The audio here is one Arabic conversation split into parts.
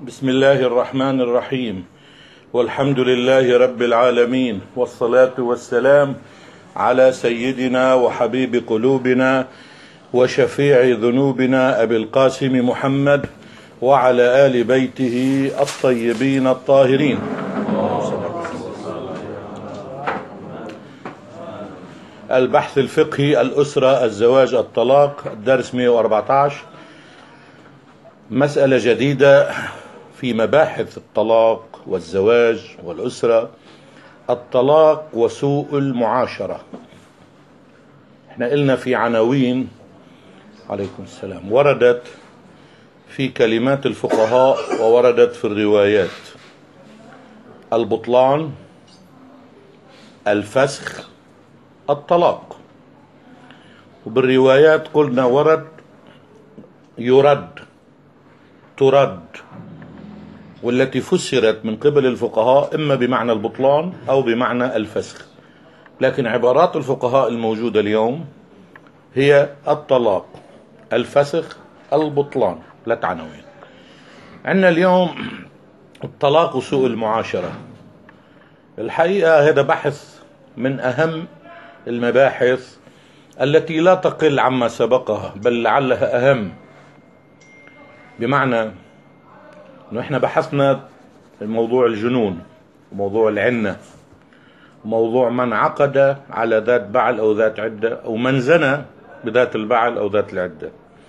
بسم الله الرحمن الرحيم. والحمد لله رب العالمين، والصلاة والسلام على سيدنا وحبيب قلوبنا وشفيع ذنوبنا أبي القاسم محمد وعلى آل بيته الطيبين الطاهرين. البحث الفقهي، الأسرة، الزواج، الطلاق، الدرس 114. مسألة جديدة في مباحث الطلاق والزواج والأسرة: الطلاق وسوء المعاشرة. احنا قلنا في عناوين، عليكم السلام، وردت في كلمات الفقهاء ووردت في الروايات: البطلان، الفسخ، الطلاق. وبالروايات قلنا ورد يرد، ترد، والتي فسرت من قبل الفقهاء إما بمعنى البطلان أو بمعنى الفسخ، لكن عبارات الفقهاء الموجودة اليوم هي الطلاق، الفسخ، البطلان، لا عناوين. عندنا اليوم الطلاق وسوء المعاشرة. الحقيقة هذا بحث من أهم المباحث التي لا تقل عما سبقها، بل لعلها أهم، بمعنى أنه إحنا بحثنا موضوع الجنون، وموضوع العنة، وموضوع من عقد على ذات بعل أو ذات عدة، أو من زنى بذات البعل أو ذات العدة.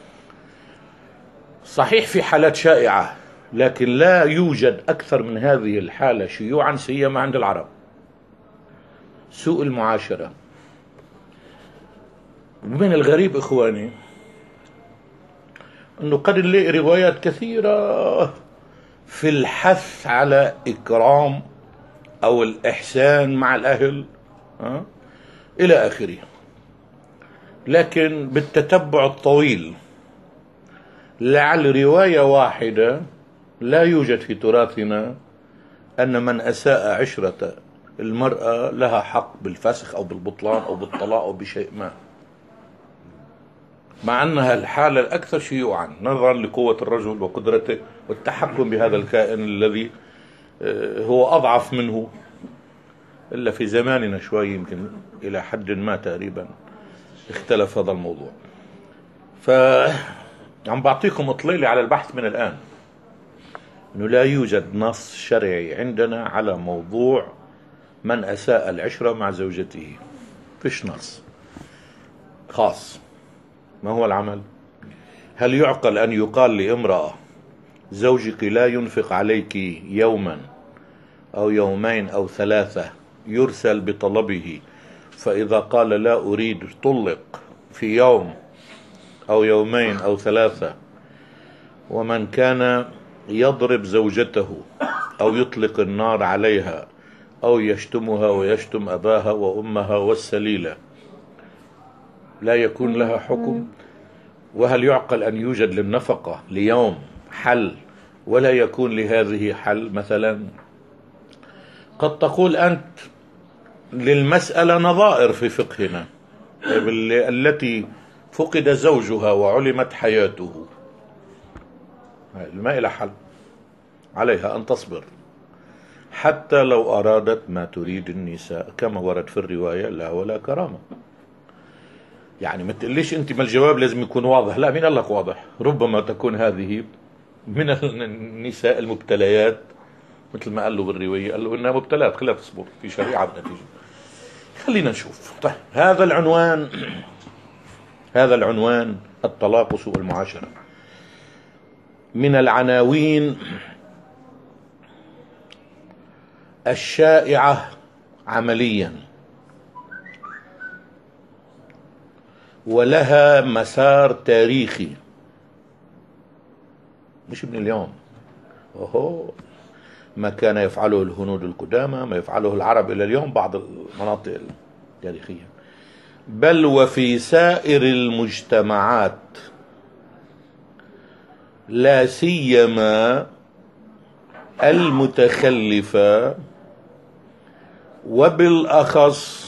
صحيح في حالات شائعة، لكن لا يوجد أكثر من هذه الحالة شيوعا، سيما عند العرب: سوء المعاشرة. ومن الغريب إخواني أنه قد نلاقي روايات كثيرة في الحث على إكرام أو الإحسان مع الأهل إلى آخره، لكن بالتتبع الطويل لعل رواية واحدة لا يوجد في تراثنا أن من أساء عشرة المرأة لها حق بالفسخ أو بالبطلان أو بالطلاق أو بشيء ما، مع أنها الحالة الأكثر شيوعا نظرا لقوة الرجل وقدرته والتحكم بهذا الكائن الذي هو أضعف منه، إلا في زماننا شوي يمكن إلى حد ما تقريبا اختلف هذا الموضوع. فعم بعطيكم إطلالة على البحث من الآن، أنه لا يوجد نص شرعي عندنا على موضوع من أساء العشرة مع زوجته. فيش نص خاص. ما هو العمل؟ هل يعقل أن يقال لامرأة: زوجك لا ينفق عليك يوما أو يومين أو ثلاثة، يرسل بطلبه، فإذا قال لا أريد طلق في يوم أو يومين أو ثلاثة؟ ومن كان يضرب زوجته أو يطلق النار عليها أو يشتمها ويشتم أباها وأمها والسليلة، لا يكون لها حكم؟ وهل يعقل أن يوجد للنفقة ليوم حل ولا يكون لهذه حل؟ مثلا قد تقول أنت للمسألة نظائر في فقهنا، التي فقد زوجها وعلمت حياته، ما إلى حل، عليها أن تصبر حتى لو أرادت ما تريد النساء، كما ورد في الرواية: لا ولا كرامة. يعني ما تقليش أنت ما الجواب لازم يكون واضح. لا، مين قال لك واضح؟ ربما تكون هذه من النساء المبتليات، مثل ما قال له بالرواية، قال له إنها مبتلات، خليها تصبر، في شريعة بنتيجة. خلينا نشوف. طيب، هذا العنوان الطلاق وسوء المعاشرة من العناوين الشائعة عمليا، ولها مسار تاريخي، مش من اليوم. ما كان يفعله الهنود القدامى، ما يفعله العرب إلى اليوم، بعض المناطق التاريخية، بل وفي سائر المجتمعات، لا سيما المتخلفة، وبالأخص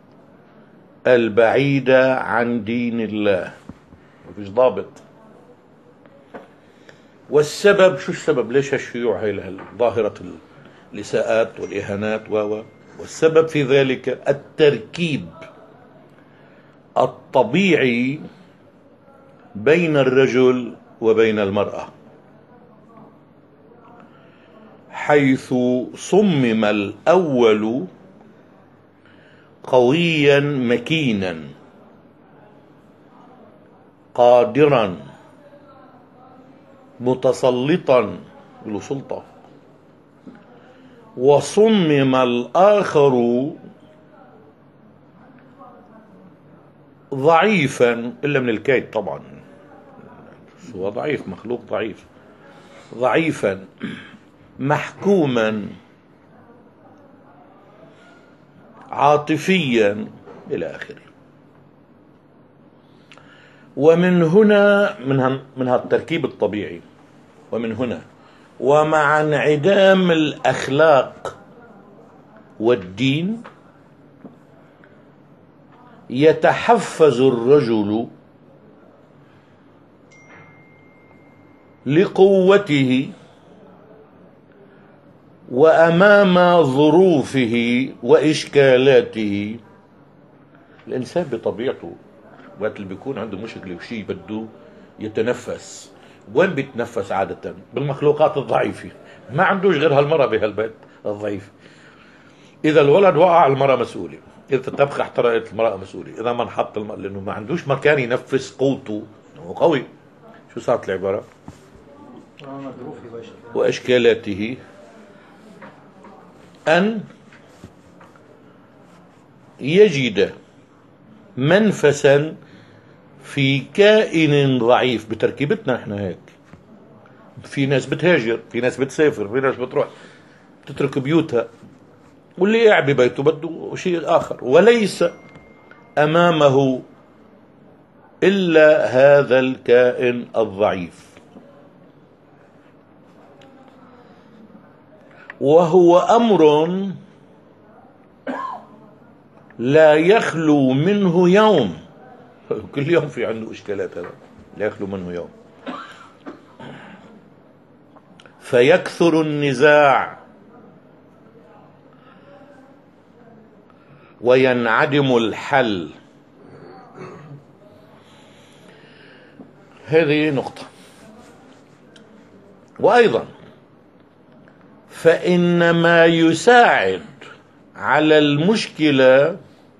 البعيدة عن دين الله. مفيش ضابط. والسبب شو السبب؟ ليش هالشيوع هي ظاهرة الإساءات والإهانات والسبب في ذلك التركيب الطبيعي بين الرجل وبين المرأة، حيث صمم الأول قويا مكينا قادرا متسلطا له سلطة، وصمم الآخر ضعيفا، إلا من الكيد طبعا، هو ضعيف، مخلوق ضعيف، ضعيفا محكوما عاطفيا إلى آخره. ومن هنا من التركيب الطبيعي، ومن هنا ومع انعدام الأخلاق والدين يتحفز الرجل لقوته وأمام ظروفه وإشكالاته. الإنسان بطبيعته وقت اللي بيكون عنده مشكلة وشيء بده يتنفس، وين بيتنفس عادة؟ بالمخلوقات الضعيفة. ما عندوش غير هالمرة بهالبيت الضعيف. إذا الولد وقع المرأة مسؤولة، إذا الطبخة احترقت المرأة مسؤولة، إذا ما انحط لأنه ما عندوش مكان ينفس قوته، هو قوي. شو صارت العبارة؟ وإشكالاته أن يجد منفسا في كائن ضعيف. بتركيبتنا احنا هيك، في ناس بتهاجر، في ناس بتسافر، في ناس بتروح تترك بيوتها، واللي قاعد ببيته بده شيء آخر، وليس أمامه إلا هذا الكائن الضعيف. وهو أمر لا يخلو منه يوم، كل يوم في عنده إشكالات، هذا لا يخلو منه يوم. فيكثر النزاع وينعدم الحل. هذه نقطة. وأيضا فإن ما يساعد على المشكلة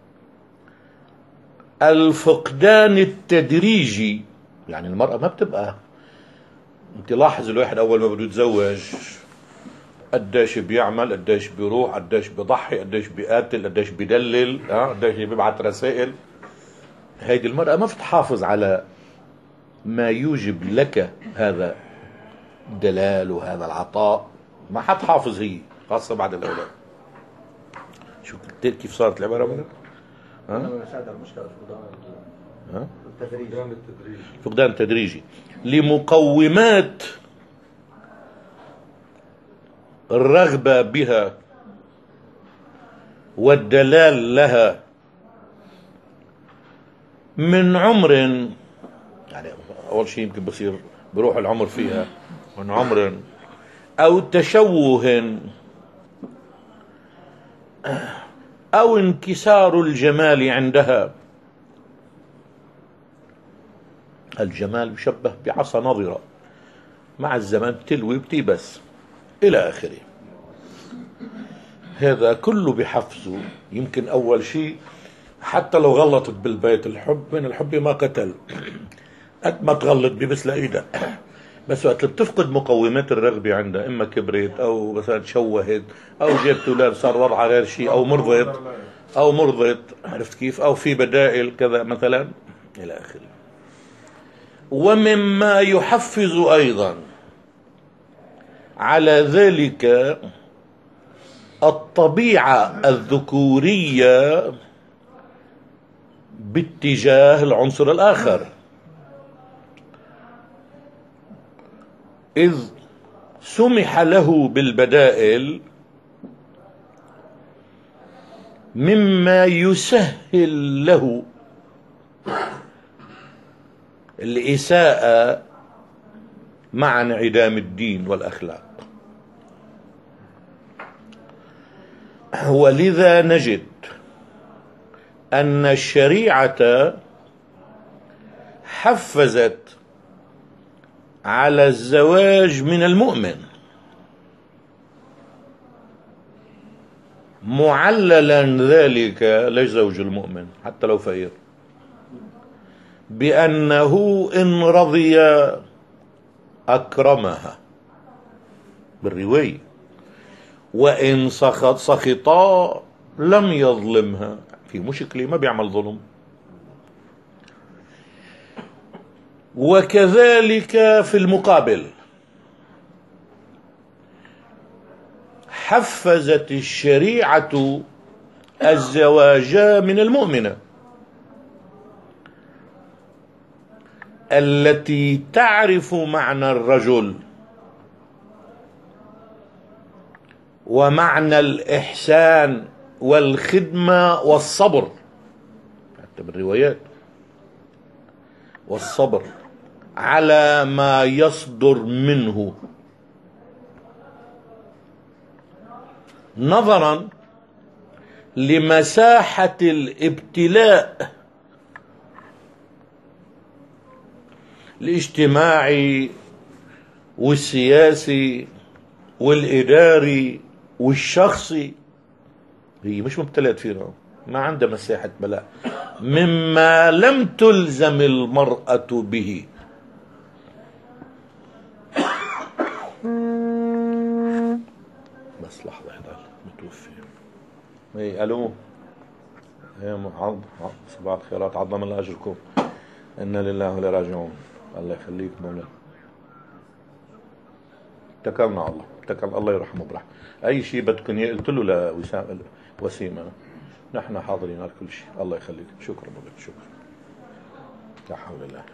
الفقدان التدريجي. يعني المرأة ما بتبقى، انت لاحظ الواحد أول ما بده يتزوج قديش بيعمل، قديش بيروح، قديش بيضحي، قديش بيقاتل، قديش بيدلل، قديش بيبعث رسائل. هيدي المرأة ما بتحافظ على ما يوجب لك هذا الدلال وهذا العطاء، ما حتحافظ هي، خاصة بعد الأولاد. شو كيف صارت العبارة بدك؟ فقدان التدريجي لمقومات الرغبة بها والدلال لها من عمر، يعني أول شيء يمكن بصير بروح العمر فيها، من عمر أو تشوه أو انكسار الجمال عندها. الجمال يشبه بعصا نظرة، مع الزمن تلوي بتيبس إلى آخره. هذا كله بحفزه. يمكن أول شيء حتى لو غلطت بالبيت، الحب من الحب ما قتل، قد ما تغلط بس لإيدها، بس وقت بتفقد مقومات الرغبة عندها، إما كبرت أو مثلا تشوهت أو جابت أولاد صار وضعها غير شيء، أو مرضت، عرفت كيف، أو في بدائل كذا مثلا إلى آخره. ومما يحفز أيضا على ذلك الطبيعة الذكورية باتجاه العنصر الآخر، إذ سمح له بالبدائل مما يسهل له الإساءة مع انعدام الدين والأخلاق. ولذا نجد أن الشريعة حفزت على الزواج من المؤمن، معللا ذلك لزوج المؤمن حتى لو فقير، بأنه إن رضي أكرمها بالرواية، وإن سخطا لم يظلمها. في مشكلة ما بيعمل ظلم. وكذلك في المقابل حفزت الشريعة الزواج من المؤمنة التي تعرف معنى الرجل ومعنى الإحسان والخدمة والصبر، حتى بالروايات، والصبر على ما يصدر منه، نظرا لمساحة الابتلاء الاجتماعي والسياسي والإداري والشخصي. هي مش مبتلات فينا، ما عندها مساحة بلاء مما لم تلزم المرأة به. بس لحظة هذا متوفي. اي الو، صباح الخيرات، عظم الله اجركم، انا لله ولا راجعون. الله يخليك مولانا، اتكلنا على الله، اتكل الله يرحمه برحمه. اي شيء بدكم قلت له وسيمة نحن حاضرين على كل شيء. الله يخليك، شكرا مولانا، شكرا. لا حول الله.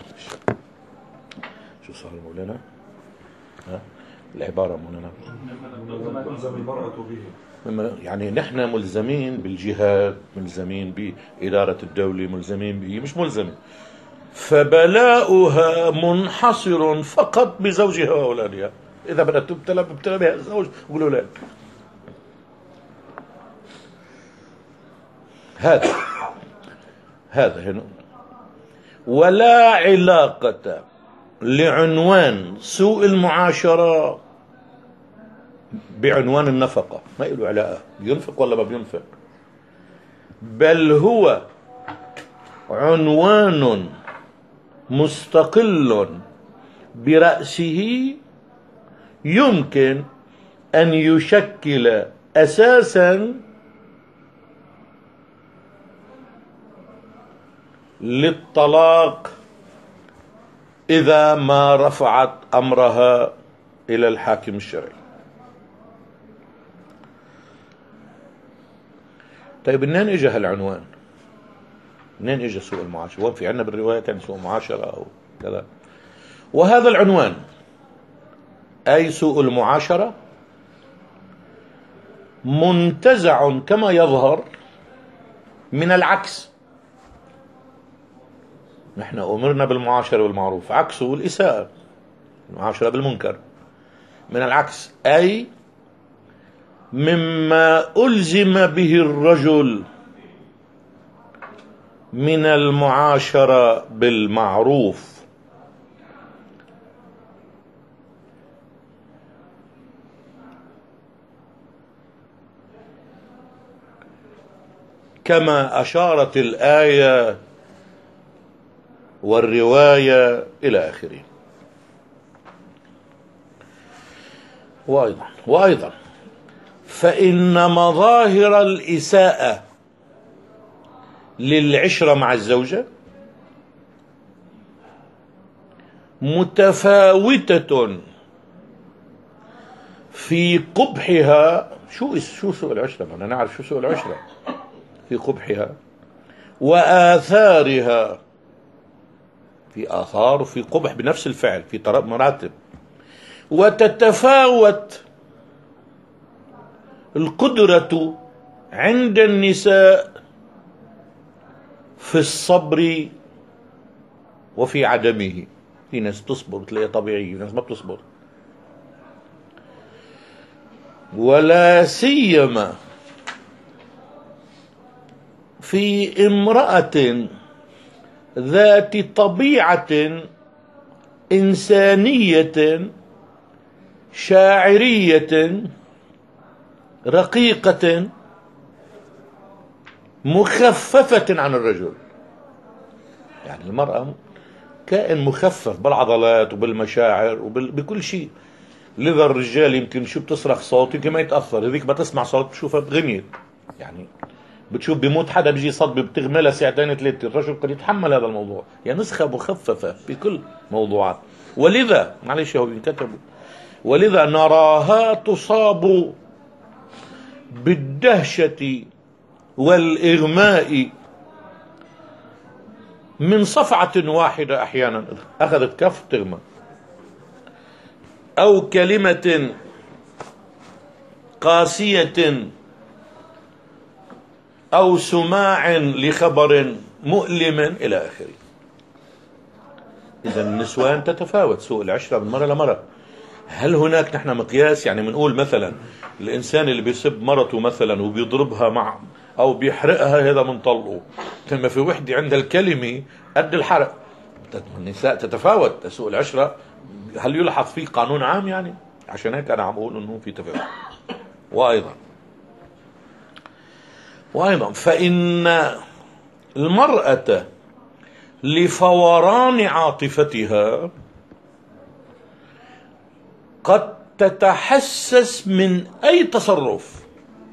شو صار مولانا؟ ها العبارة مولانا تلزم المرأة به، يعني نحن ملزمين بالجهاد، ملزمين بإدارة الدولة، ملزمين به، مش ملزمين. فبلاؤها منحصر فقط بزوجها وأولادها. إذا بدأت تبتلى بها الزوج والأولاد. هذا هنا. ولا علاقة لعنوان سوء المعاشرة بعنوان النفقة، ما له علاقة بينفق ولا ما بينفق، بل هو عنوان مستقل برأسه يمكن أن يشكل أساسا للطلاق إذا ما رفعت أمرها إلى الحاكم الشرعي. طيب منين اجى هالعنوان؟ منين اجى سوء المعاشرة؟ وين في عندنا بالروايات يعني سوء معاشرة أو كذا؟ وهذا العنوان أي سوء المعاشرة منتزع كما يظهر من العكس. نحن أمرنا بالمعاشرة والمعروف، عكسه الإساءة، المعاشرة بالمنكر. من العكس أي مما ألزم به الرجل من المعاشرة بالمعروف، كما أشارت الآية والرواية إلى آخره. وأيضا فإن مظاهر الإساءة للعشرة مع الزوجة متفاوتة في قبحها. شو سوء العشرة؟ أنا نعرف شو سوء العشرة. في قبحها وآثارها، في آثار وفي قبح بنفس الفعل، في مراتب. وتتفاوت القدرة عند النساء في الصبر وفي عدمه. في ناس تصبر تلاقيها طبيعية، في ناس ما بتصبر. ولا سيما في امرأة ذات طبيعة إنسانية شاعرية رقيقة مخففة عن الرجل. يعني المرأة كائن مخفف بالعضلات وبالمشاعر وبكل شيء. لذا الرجال يمكن شو بتصرخ صوت يمكن ما يتأثر، هذيك بتسمع صوت بتشوفها بغنيت. يعني بتشوف بيموت حدا بيجي صدمة بتغملها ساعتين ثلاثة، الرجل قد يتحمل هذا الموضوع. يعني نسخة مخففة في كل موضوعات. ولذا معلش هو بينكتبوا، ولذا نراها تصاب بالدهشة والإغماء من صفعة واحدة، أحيانا أخذت كف تغمى، أو كلمة قاسية، أو سماع لخبر مؤلم إلى آخره. إذا النسوان تتفاوت سوء العشرة من مرة لمرة. هل هناك نحن مقياس؟ يعني بنقول مثلا الإنسان اللي بيسب مرته مثلا وبيضربها مع أو بيحرقها هذا من طلقه، لما في وحدة عند الكلمة قد الحرق. النساء تتفاوت سوء العشرة. هل يلحظ فيه قانون عام؟ يعني عشان هيك أنا عم أقول إنه في تفاوت. وأيضا فإن المرأة لفوران عاطفتها قد تتحسس من أي تصرف.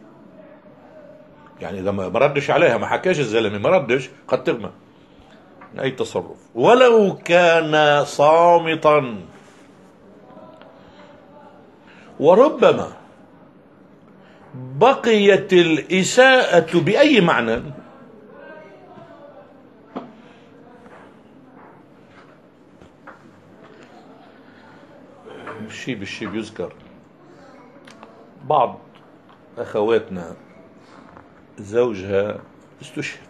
يعني إذا ما ردش عليها، ما حكاش الزلمة، ما ردش، قد تغمى من أي تصرف ولو كان صامتا. وربما بقيت الإساءة بأي معنى شيء بالشيء بيذكر. بعض أخواتنا زوجها استشهد.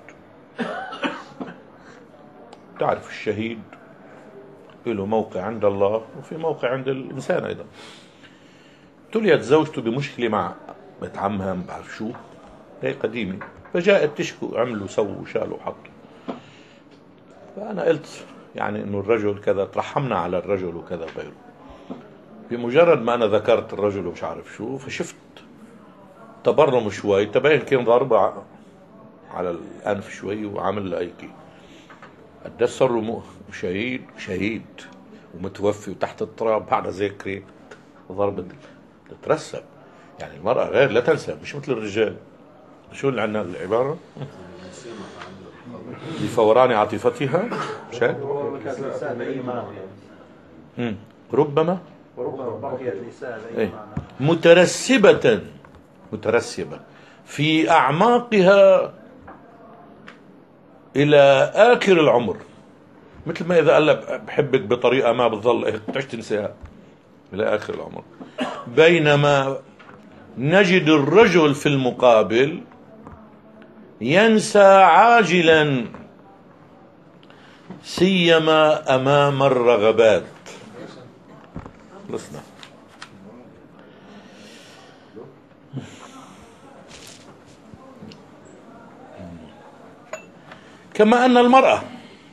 تعرف الشهيد له موقع عند الله وفي موقع عند الإنسان أيضا. ابتليت زوجته بمشكلة مع بنت عمها، ما بعرف شو، هي قديمة، فجاءت تشكو، عملوا سووا شالوا حطوا. فأنا قلت يعني إنه الرجل كذا، ترحمنا على الرجل وكذا غيره. بمجرد ما أنا ذكرت الرجل ومش عارف شو، فشفت تبرم شوي، تبين كان ضربة على الأنف شوي وعامل هيك. قد صار شهيد ومتوفي وتحت التراب بعد ذكري ضربة تترسب. يعني المرأة غير، لا تنسى، مش مثل الرجال. شو اللي عندنا العبارة؟ لفوران عاطفتها ربما مترسبة في أعماقها إلى آخر العمر. مثل ما إذا قال بحبك بطريقة ما بتظل تعيش تنساها إلى آخر العمر. بينما نجد الرجل في المقابل ينسى عاجلا، سيما أمام الرغبات. خلصنا. كما أن المرأة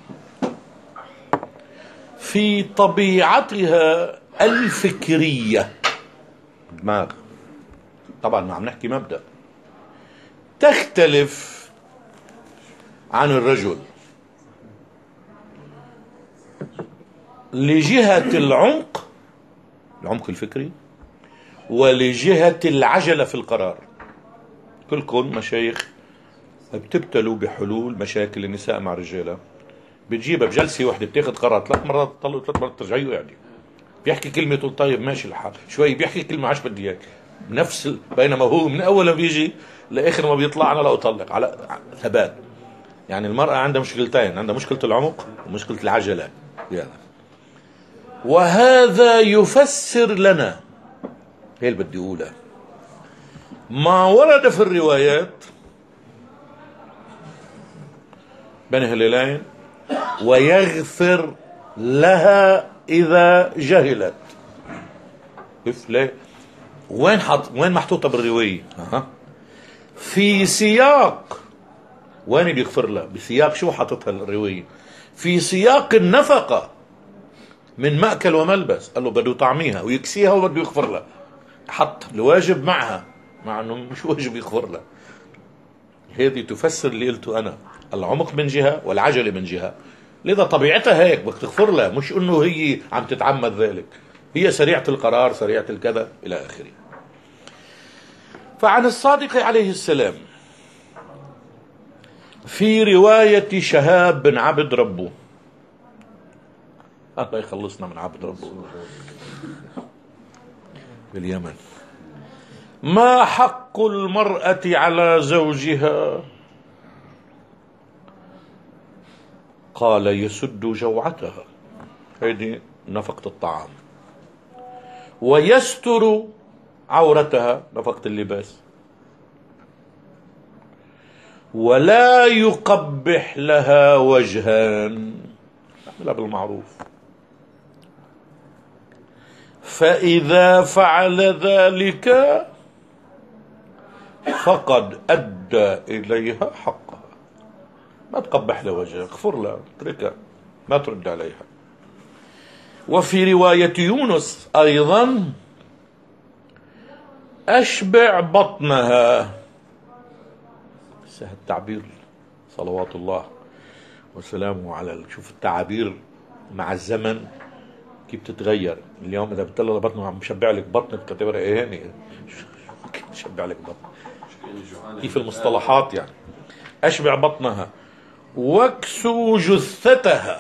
في طبيعتها الفكرية، دماغ، طبعا ما عم نحكي مبدأ، تختلف عن الرجل لجهة العمق الفكري، ولجهة العجلة في القرار. كلكم مشايخ بتبتلوا بحلول مشاكل النساء مع الرجالة، بتجيبها بجلسة واحدة، بتاخد قرار 3 مرات تطلق 3 مرات ترجعيه. يعني بيحكي كلمة تقول طيب ماشي الحال، شوي بيحكي كلمة عاش بدي اياك، بينما هو من اول ما بيجي لاخر ما بيطلع انا لا اطلق على ثبات. يعني المرأة عندها مشكلتين، عندها مشكلة العمق ومشكلة العجلة. يعني وهذا يفسر لنا، هي اللي بدي اقولها، ما ورد في الروايات بين هلالين ويغفر لها إذا جهلت. ليه؟ وين محطوطة بالرواية؟ في سياق، وين بيغفر لها؟ بسياق شو حطتها الرواية؟ في سياق النفقة من مأكل وملبس، قال له بده يطعميها ويكسيها وبده يغفر لها، حط الواجب معها مع انه مش واجب يغفر لها. هذه تفسر اللي قلته انا، العمق من جهة والعجلة من جهة. لذا طبيعتها هيك، بدك تغفر لها، مش انه هي عم تتعمد ذلك، هي سريعة القرار، سريعة الكذا الى اخره. فعن الصادق عليه السلام في رواية شهاب بن عبد ربه، الله يخلصنا من عبد ربه باليمن: ما حق المرأة على زوجها؟ قال: يسد جوعتها، هذه نفقة الطعام، ويستر عورتها، نفقة اللباس، ولا يقبح لها وجهان، يعملها بالمعروف. فإذا فعل ذلك فقد أدى إليها حقها. ما تقبح لها وجهها، اغفر لها، اتركها، ما ترد عليها. وفي رواية يونس أيضا: أشبع بطنها. التعبير صلوات الله وسلامه على، شوف التعابير مع الزمن كيف تتغير. اليوم اذا بتطلع لبطنه عم بشبع لك بطنك بتعتبرها اهانه، كيف بشبع لك بطنك؟ كيف المصطلحات يعني. أشبع بطنها واكسو جثتها،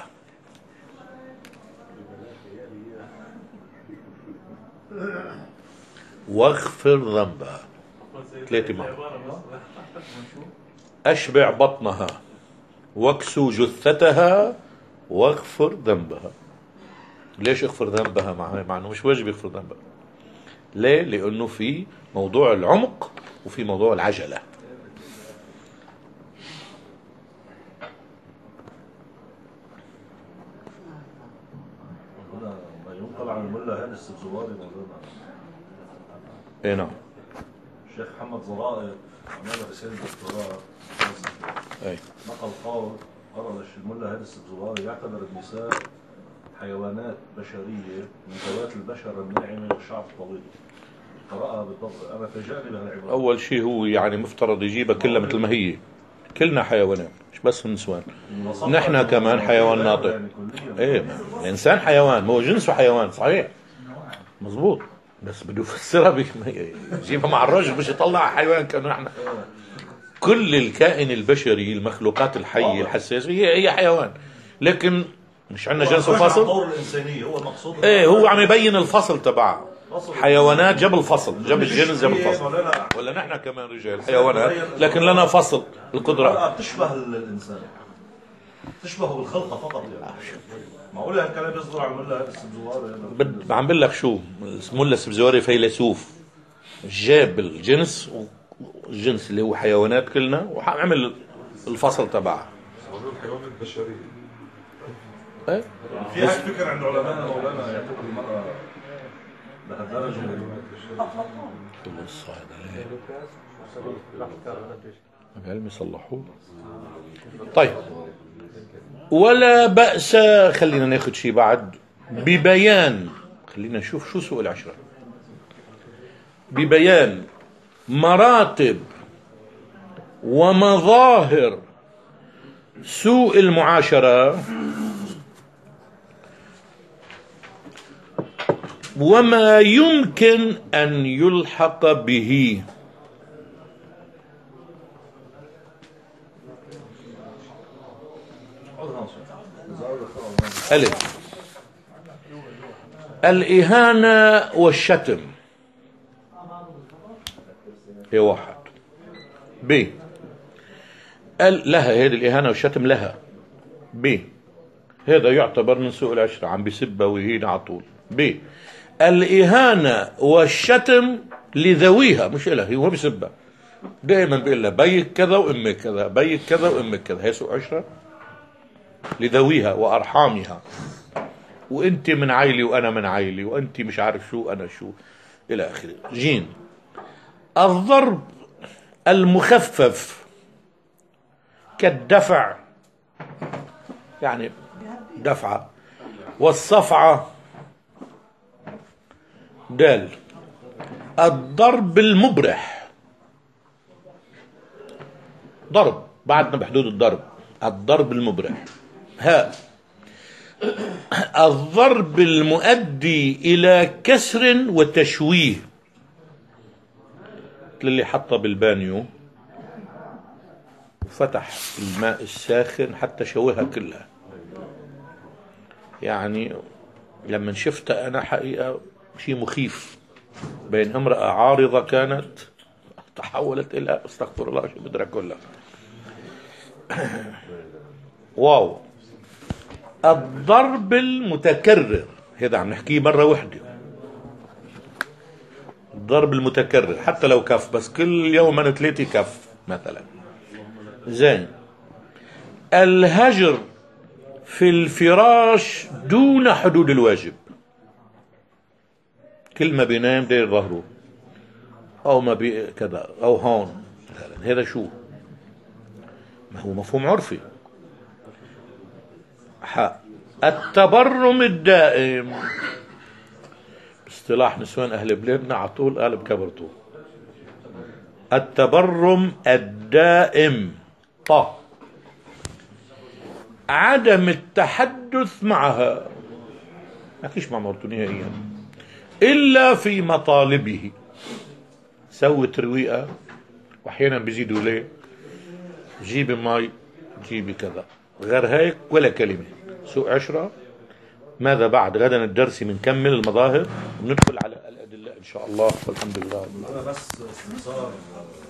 واغفر ذنبها. ثلاثة معه: أشبع بطنها واكسو جثتها واغفر ذنبها. ليش اغفر ذنبها؟ مع انه مش واجب يغفر ذنبها. ليه؟ لانه في موضوع العمق وفي موضوع العجلة. ما ينقل عن الملا هاني السبزواري مولانا. اي نعم. الشيخ محمد زرائر عمل رسالة دكتوراه، اي نقل قول قرر الملا هاني السبزواري: يعتبر النساء حيوانات بشرية من ذوات البشرة الناعمة والشعر الطويل. قرأها بالضبط، أنا فاجأني بهالعبارة. أول شيء هو يعني مفترض يجيبها كلها مثل ما هي، كلنا حيوانات مش بس النسوان، نحن كمان حيوان ناطق. ايه، الإنسان حيوان، ما هو جنسه حيوان صحيح مزبوط، بس بده يفسرها يجيبها مع الرجل مش يطلع حيوان كأنه نحن. كل الكائن البشري، المخلوقات الحية الحساسة هي حيوان، لكن مش عندنا جنس وفصل. الطور الإنسانية هو المقصود. ايه، هو عم يبين الفصل تبعها. حيوانات جاب الفصل، جاب الجنس جاب الفصل، ولا نحن كمان رجال حيوانات لكن لنا فصل القدرة. بتشبه الإنسان، تشبهه بالخلقة فقط يعني. معقول هالكلام يصدر عن ملا السبزواري؟ عم بقول لك شو، ملا السبزواري فيلسوف جاب الجنس والجنس اللي هو حيوانات كلنا وعمل الفصل تبعها. الحيوان البشري. ايه، في هيك فكر عند علماء مولانا يعتبر المرأة لهالدرجة العلم يصلحوه. طيب، ولا بأس، خلينا ناخذ شيء بعد ببيان، خلينا نشوف شو سوء العشرة، ببيان مراتب ومظاهر سوء المعاشرة وما يمكن أن يلحق به. ألف: الإهانة والشتم، هي واحد. ب: لها هذه الإهانة والشتم لها. ب: هذا يعتبر من سوء العشرة، عم بيسبها ويهين على طول. ب: الإهانة والشتم لذويها، مش إلها، هو بيسبها دائما، بيقول لها بيك كذا وامك كذا، بيك كذا وامك كذا، هي سوء عشرة لذويها وأرحامها. وانت من عيلي وانا من عيلي، وانت مش عارف شو انا شو الى اخره. جيم، الضرب المخفف كالدفع، يعني دفعة، والصفعة. دال، الضرب المبرح، ضرب بعدنا بحدود الضرب، الضرب المبرح. هاء، الضرب المؤدي إلى كسر وتشويه، اللي حطه بالبانيو وفتح الماء الساخن حتى شويها كلها. يعني لما شفتها أنا حقيقة شيء مخيف، بين امرأة عارضة كانت تحولت إلى استغفر الله شو بدرك كلها. واو، الضرب المتكرر، هذا عم نحكيه مرة واحدة، الضرب المتكرر حتى لو كف، بس كل يوم أنا 3 كف مثلا. زين، الهجر في الفراش دون حدود الواجب، كل ما بينام دير ظهره أو ما بي كذا أو هون مثلا، هذا شو؟ ما هو مفهوم عرفي. التبرم الدائم، اصطلاح نسوان أهل بلادنا عطول قالب كبرتو. التبرم الدائم، عدم التحدث معها، ما فيش مع مرته نهائيا إلا في مطالبه. سوي ترويقة، وأحيانا بيزيدوا ليه، جيبي مي، جيبي كذا، غير هيك ولا كلمة. سوء عشرة. ماذا بعد؟ غدا الدرس بنكمل المظاهر وندخل على الأدلة إن شاء الله، والحمد لله. أنا بس استفسار